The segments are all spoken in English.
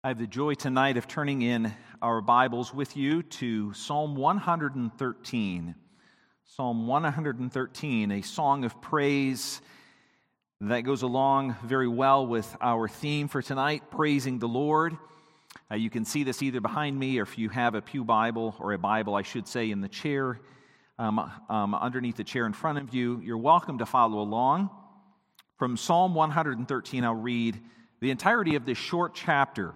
I have the joy tonight of turning in our Bibles with you to Psalm 113. Psalm 113, a song of praise that goes along very well with our theme for tonight, praising the Lord. You can see this either behind me or if you have a pew Bible, or a Bible, I should say, in the chair, underneath the chair in front of you. You're welcome to follow along. From Psalm 113, I'll read the entirety of this short chapter.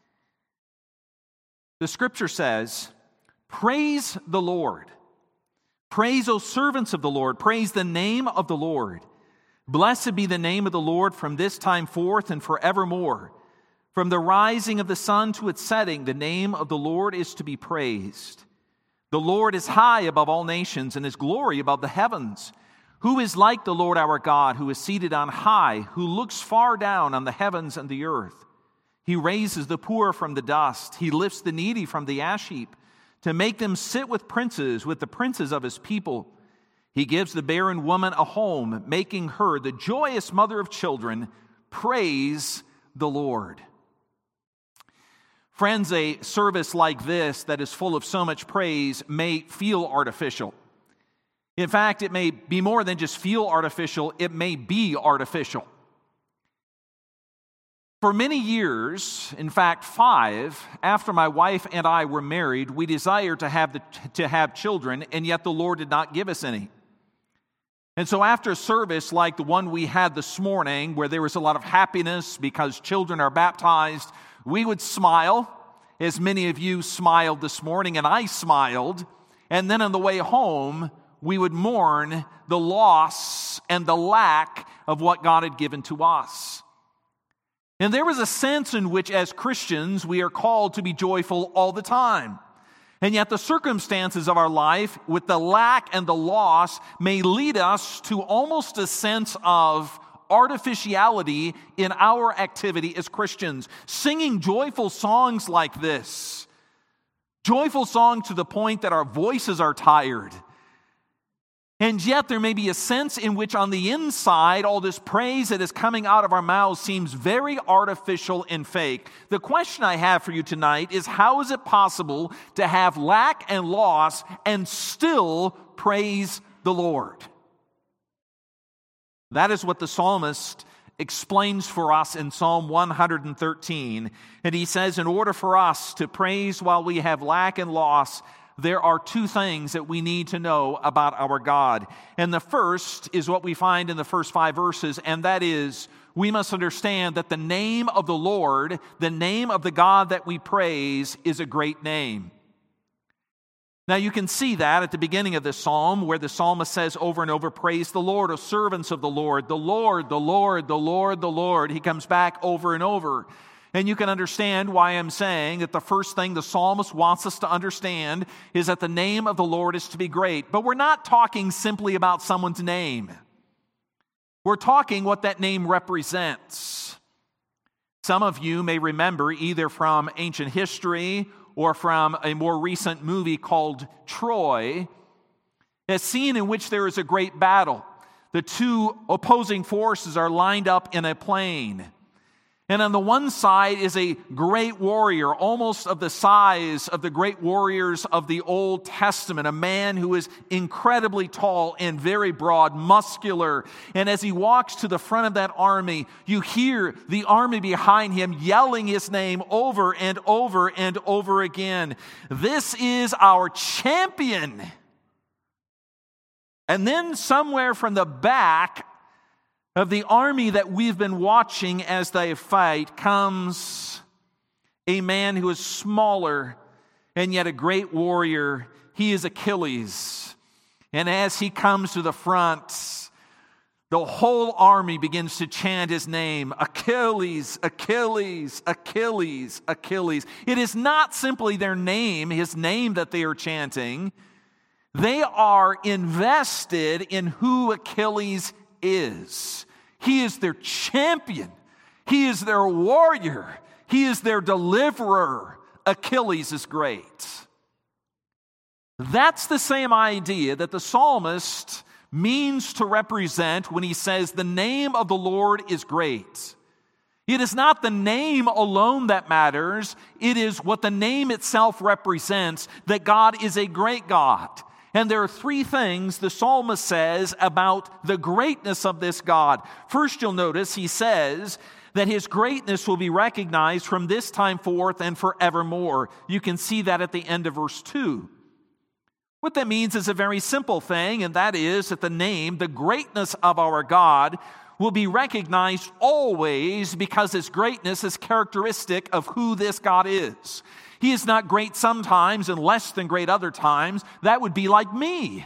The Scripture says, "Praise the Lord. Praise, O servants of the Lord. Praise the name of the Lord. Blessed be the name of the Lord from this time forth and forevermore. From the rising of the sun to its setting, the name of the Lord is to be praised. The Lord is high above all nations, and His glory above the heavens. Who is like the Lord our God, who is seated on high, who looks far down on the heavens and the earth? He raises the poor from the dust. He lifts the needy from the ash heap to make them sit with the princes of His people. He gives the barren woman a home, making her the joyous mother of children. Praise the Lord." Friends, a service like this that is full of so much praise may feel artificial. In fact, it may be more than just feel artificial, it may be artificial. For many years, in fact 5, after my wife and I were married, we desired to have children, and yet the Lord did not give us any. And so after a service like the one we had this morning, where there was a lot of happiness because children are baptized, we would smile, as many of you smiled this morning, and I smiled, and then on the way home, we would mourn the loss and the lack of what God had given to us. And there was a sense in which, as Christians, we are called to be joyful all the time. And yet the circumstances of our life, with the lack and the loss, may lead us to almost a sense of artificiality in our activity as Christians. Singing joyful songs like this, joyful songs to the point that our voices are tired. And yet there may be a sense in which on the inside, all this praise that is coming out of our mouths seems very artificial and fake. The question I have for you tonight is, how is it possible to have lack and loss and still praise the Lord? That is what the psalmist explains for us in Psalm 113. And he says, in order for us to praise while we have lack and loss, there are 2 things that we need to know about our God. And the first is what we find in the first 5 verses, and that is, we must understand that the name of the Lord, the name of the God that we praise, is a great name. Now you can see that at the beginning of this psalm, where the psalmist says over and over, "Praise the Lord, O servants of the Lord, the Lord, the Lord, the Lord, the Lord." He comes back over and over. And you can understand why I'm saying that the first thing the psalmist wants us to understand is that the name of the Lord is to be great. But we're not talking simply about someone's name. We're talking what that name represents. Some of you may remember, either from ancient history or from a more recent movie called Troy, a scene in which there is a great battle. The 2 opposing forces are lined up in a plain. And on the one side is a great warrior, almost of the size of the great warriors of the Old Testament, a man who is incredibly tall and very broad, muscular. And as he walks to the front of that army, you hear the army behind him yelling his name over and over and over again. This is our champion. And then somewhere from the back of the army that we've been watching as they fight comes a man who is smaller and yet a great warrior. He is Achilles. And as he comes to the front, the whole army begins to chant his name, Achilles, Achilles, Achilles, Achilles. It is not simply their name, his name, that they are chanting. They are invested in who Achilles is. He is their champion. He is their warrior. He is their deliverer. Achilles is great. That's the same idea that the psalmist means to represent when he says the name of the Lord is great. It is not the name alone that matters. It is what the name itself represents, that God is a great God. And there are three things the psalmist says about the greatness of this God. First, you'll notice he says that his greatness will be recognized from this time forth and forevermore. You can see that at the end of verse 2. What that means is a very simple thing, and that is that the name, the greatness of our God, will be recognized always because his greatness is characteristic of who this God is. He is not great sometimes and less than great other times. That would be like me.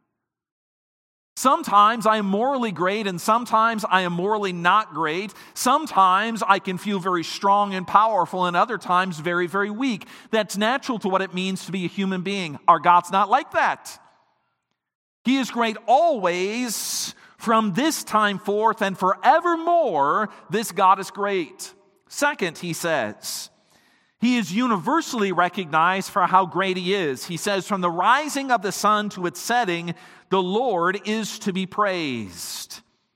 Sometimes I am morally great and sometimes I am morally not great. Sometimes I can feel very strong and powerful and other times very, very weak. That's natural to what it means to be a human being. Our God's not like that. He is great always. From this time forth and forevermore, this God is great. Second, he says, he is universally recognized for how great he is. He says, from the rising of the sun to its setting, the Lord is to be praised.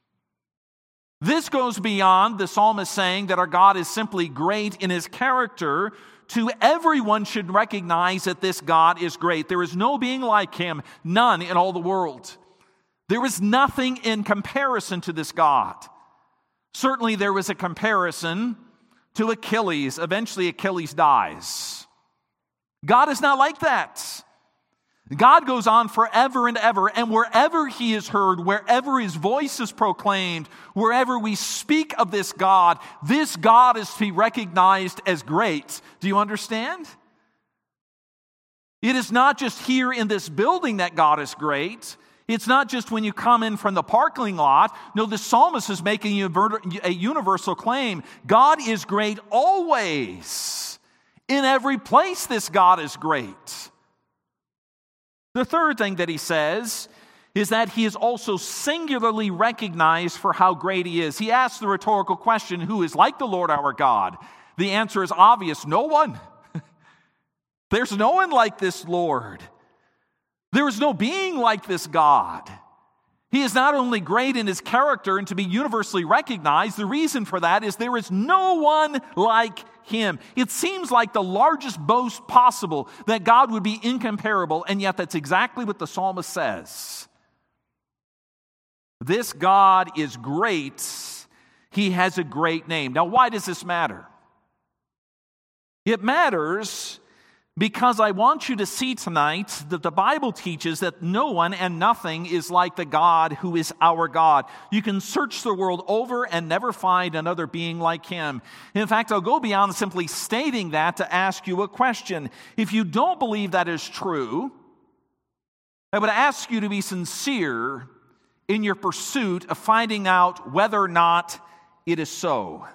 This goes beyond the psalmist saying that our God is simply great in his character. To everyone should recognize that this God is great. There is no being like him, none in all the world. There is nothing in comparison to this God. Certainly there was a comparison to Achilles. Eventually Achilles dies. God is not like that. God goes on forever and ever, and wherever he is heard, wherever his voice is proclaimed, wherever we speak of this God is to be recognized as great. Do you understand? It is not just here in this building that God is great. It's not just when you come in from the parking lot. No, the psalmist is making a universal claim. God is great always. In every place, this God is great. The third thing that he says is that he is also singularly recognized for how great he is. He asks the rhetorical question, who is like the Lord our God? The answer is obvious, no one. There's no one like this Lord. There is no being like this God. He is not only great in his character and to be universally recognized, the reason for that is there is no one like him. It seems like the largest boast possible that God would be incomparable, and yet that's exactly what the psalmist says. This God is great. He has a great name. Now, why does this matter? It matters because I want you to see tonight that the Bible teaches that no one and nothing is like the God who is our God. You can search the world over and never find another being like him. In fact, I'll go beyond simply stating that to ask you a question. If you don't believe that is true, I would ask you to be sincere in your pursuit of finding out whether or not it is so.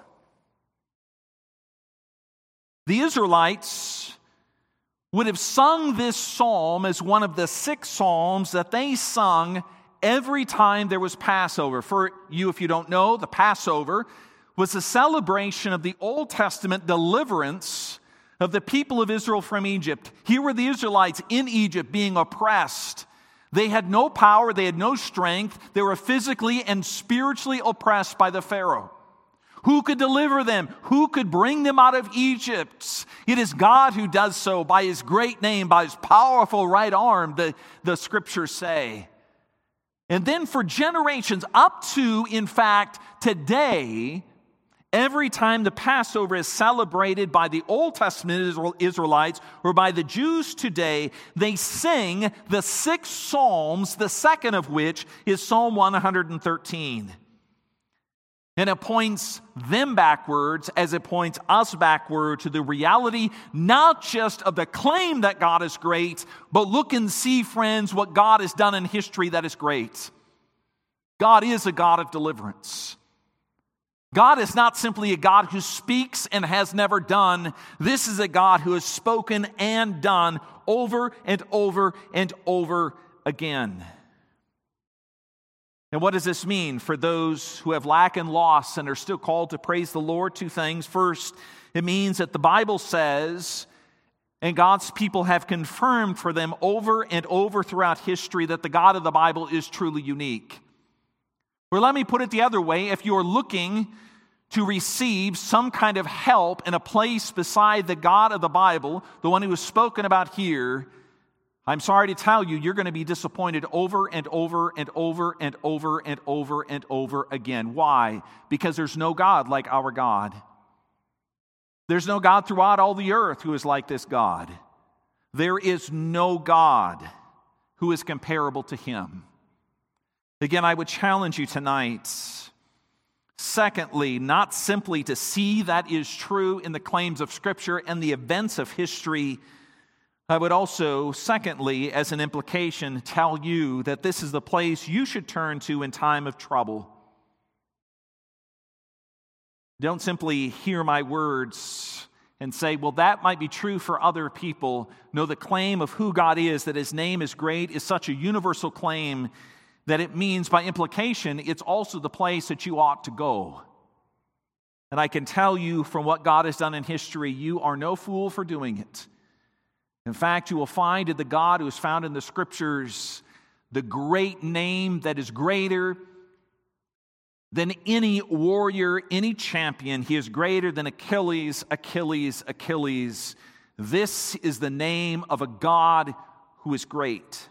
The Israelites would have sung this psalm as one of the 6 psalms that they sung every time there was Passover. For you, if you don't know, the Passover was a celebration of the Old Testament deliverance of the people of Israel from Egypt. Here were the Israelites in Egypt being oppressed. They had no power, they had no strength. They were physically and spiritually oppressed by the Pharaoh. Who could deliver them? Who could bring them out of Egypt? It is God who does so by his great name, by his powerful right arm, the scriptures say. And then for generations, up to, in fact, today, every time the Passover is celebrated by the Old Testament Israelites or by the Jews today, they sing the 6 psalms, the second of which is Psalm 113. And it points them backwards as it points us backward to the reality not just of the claim that God is great, but look and see, friends, what God has done in history that is great. God is a God of deliverance. God is not simply a God who speaks and has never done. This is a God who has spoken and done over and over and over again. And what does this mean for those who have lack and loss and are still called to praise the Lord? 2 things. First, it means that the Bible says, and God's people have confirmed for them over and over throughout history, that the God of the Bible is truly unique. Or let me put it the other way. If you're looking to receive some kind of help in a place beside the God of the Bible, the one who is spoken about here, I'm sorry to tell you, you're going to be disappointed over and over and over and over and over and over again. Why? Because there's no God like our God. There's no God throughout all the earth who is like this God. There is no God who is comparable to him. Again, I would challenge you tonight, secondly, not simply to see that is true in the claims of Scripture and the events of history. I would also, secondly, as an implication, tell you that this is the place you should turn to in time of trouble. Don't simply hear my words and say, well, that might be true for other people. No, the claim of who God is, that his name is great, is such a universal claim that it means, by implication, it's also the place that you ought to go. And I can tell you from what God has done in history, you are no fool for doing it. In fact, you will find in the God who is found in the Scriptures the great name that is greater than any warrior, any champion. He is greater than Achilles, Achilles, Achilles. This is the name of a God who is great.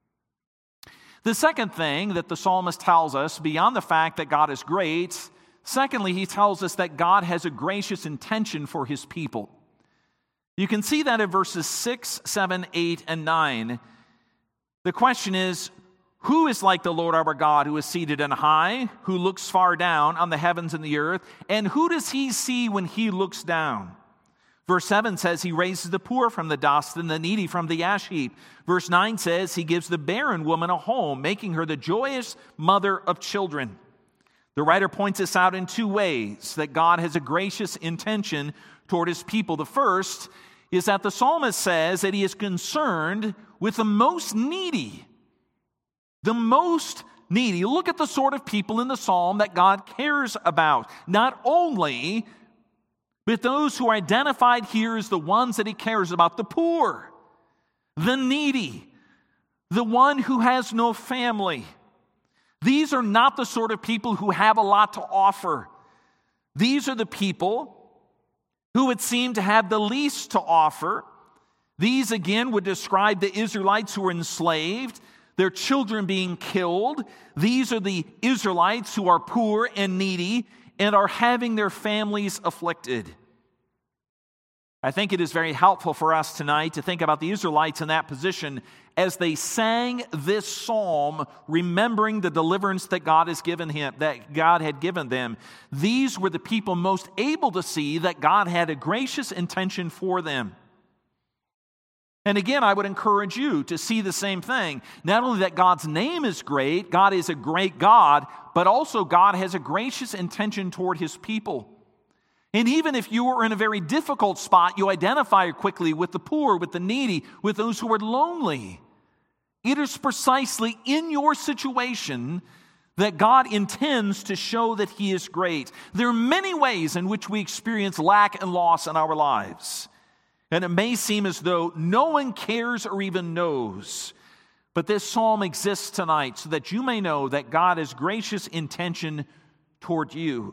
The second thing that the psalmist tells us, beyond the fact that God is great, secondly, he tells us that God has a gracious intention for his people. You can see that in verses 6, 7, 8, and 9. The question is, who is like the Lord our God, who is seated on high, who looks far down on the heavens and the earth? And who does he see when he looks down? Verse 7 says he raises the poor from the dust and the needy from the ash heap. Verse 9 says he gives the barren woman a home, making her the joyous mother of children. The writer points this out in two ways, that God has a gracious intention toward his people. The first is that the psalmist says that he is concerned with the most needy. The most needy. Look at the sort of people in the psalm that God cares about. Not only, but those who are identified here as the ones that he cares about: the poor, the needy, the one who has no family. These are not the sort of people who have a lot to offer. These are the people who would seem to have the least to offer. These, again, would describe the Israelites who were enslaved, their children being killed. These are the Israelites who are poor and needy and are having their families afflicted. I think it is very helpful for us tonight to think about the Israelites in that position as they sang this psalm, remembering the deliverance that God has given him, that God had given them. These were the people most able to see that God had a gracious intention for them. And again, I would encourage you to see the same thing. Not only that God's name is great, God is a great God, but also God has a gracious intention toward his people. And even if you are in a very difficult spot, you identify quickly with the poor, with the needy, with those who are lonely. It is precisely in your situation that God intends to show that he is great. There are many ways in which we experience lack and loss in our lives. And it may seem as though no one cares or even knows. But this psalm exists tonight so that you may know that God has gracious intention toward you.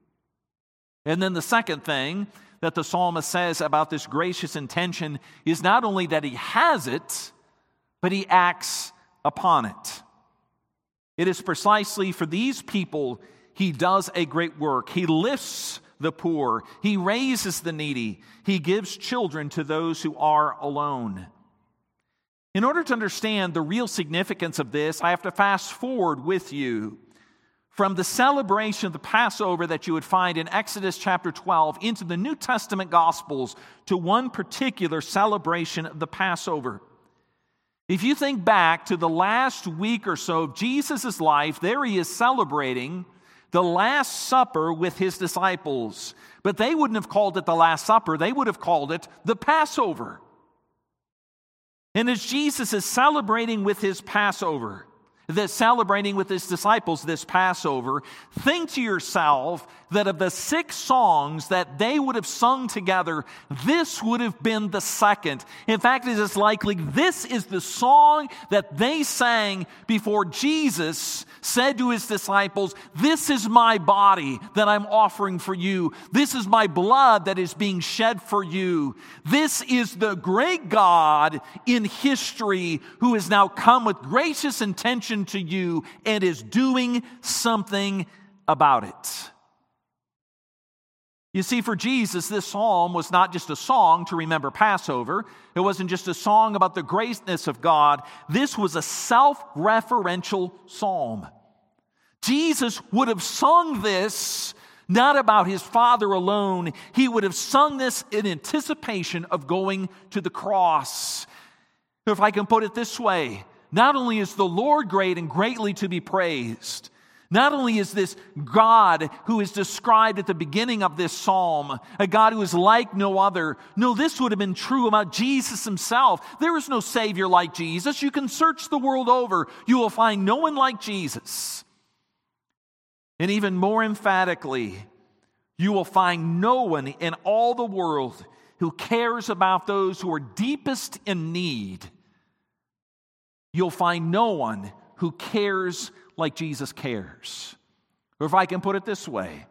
And then the second thing that the psalmist says about this gracious intention is not only that he has it, but he acts upon it. It is precisely for these people he does a great work. He lifts the poor. He raises the needy. He gives children to those who are alone. In order to understand the real significance of this, I have to fast forward with you from the celebration of the Passover that you would find in Exodus chapter 12 into the New Testament Gospels to one particular celebration of the Passover. If you think back to the last week or so of Jesus' life, there he is celebrating the Last Supper with his disciples. But they wouldn't have called it the Last Supper. They would have called it the Passover. And as Jesus is celebrating with his Passover, celebrating with his disciples this Passover, think to yourself that of the 6 songs that they would have sung together, this would have been the second. In fact, it is likely this is the song that they sang before Jesus said to his disciples, "This is my body that I'm offering for you. This is my blood that is being shed for you." This is the great God in history who has now come with gracious intention to you and is doing something about it. You see, for Jesus, this psalm was not just a song to remember Passover. It wasn't just a song about the greatness of God. This was a self-referential psalm. Jesus would have sung this not about his Father alone. He would have sung this in anticipation of going to the cross. If I can put it this way, not only is the Lord great and greatly to be praised, not only is this God who is described at the beginning of this psalm, a God who is like no other. No, this would have been true about Jesus himself. There is no Savior like Jesus. You can search the world over. You will find no one like Jesus. And even more emphatically, you will find no one in all the world who cares about those who are deepest in need. You'll find no one who cares like Jesus cares. Or if I can put it this way,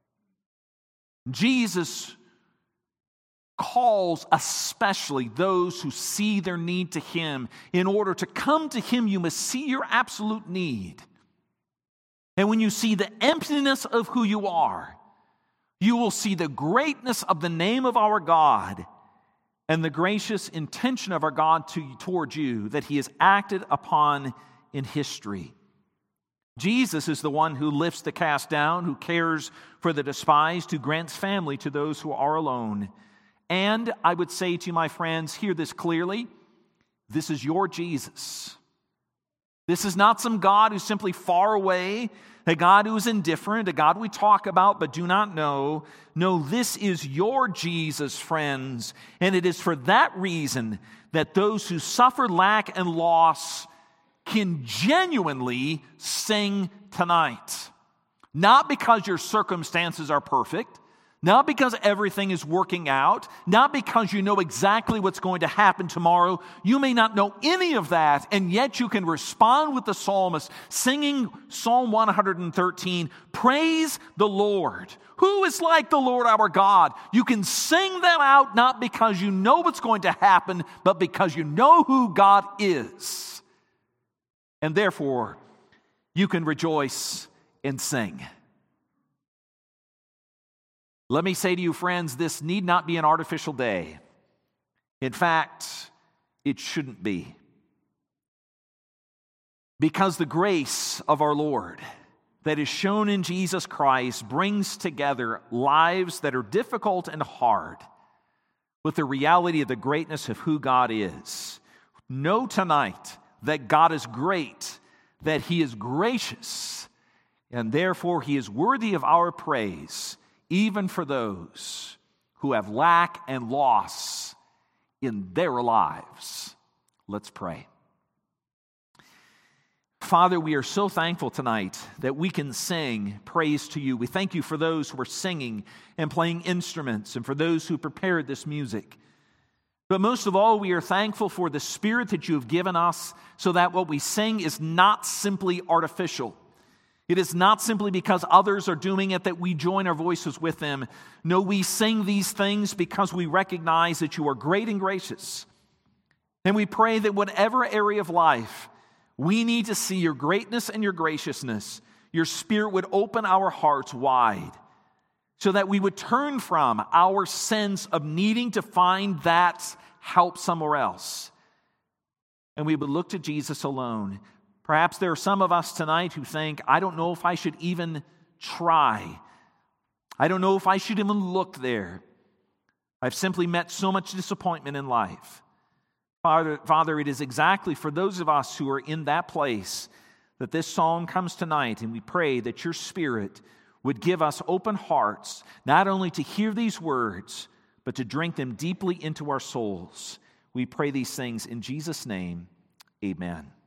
Jesus calls especially those who see their need to him. In order to come to him, you must see your absolute need. And when you see the emptiness of who you are, you will see the greatness of the name of our God and the gracious intention of our God toward you that he has acted upon in history. Jesus is the one who lifts the cast down, who cares for the despised, who grants family to those who are alone. And I would say to you, my friends, hear this clearly, this is your Jesus. This is not some God who's simply far away, a God who is indifferent, a God we talk about but do not know. No, this is your Jesus, friends. And it is for that reason that those who suffer lack and loss can genuinely sing tonight. Not because your circumstances are perfect, not because everything is working out, not because you know exactly what's going to happen tomorrow. You may not know any of that, and yet you can respond with the psalmist singing Psalm 113, "Praise the Lord. Who is like the Lord our God?" You can sing that out not because you know what's going to happen, but because you know who God is. And therefore, you can rejoice and sing. Let me say to you, friends, this need not be an artificial day. In fact, it shouldn't be. Because the grace of our Lord that is shown in Jesus Christ brings together lives that are difficult and hard with the reality of the greatness of who God is. Know tonight that God is great, that he is gracious, and therefore he is worthy of our praise, even for those who have lack and loss in their lives. Let's pray. Father, we are so thankful tonight that we can sing praise to you. We thank you for those who are singing and playing instruments and for those who prepared this music. But most of all, we are thankful for the Spirit that you have given us so that what we sing is not simply artificial. It is not simply because others are doing it that we join our voices with them. No, we sing these things because we recognize that you are great and gracious. And we pray that whatever area of life we need to see your greatness and your graciousness, your Spirit would open our hearts wide so that we would turn from our sense of needing to find that help somewhere else. And we would look to Jesus alone. Perhaps there are some of us tonight who think, I don't know if I should even try. I don't know if I should even look there. I've simply met so much disappointment in life. Father, it is exactly for those of us who are in that place that this song comes tonight, and we pray that your Spirit would give us open hearts, not only to hear these words, but to drink them deeply into our souls. We pray these things in Jesus' name. Amen.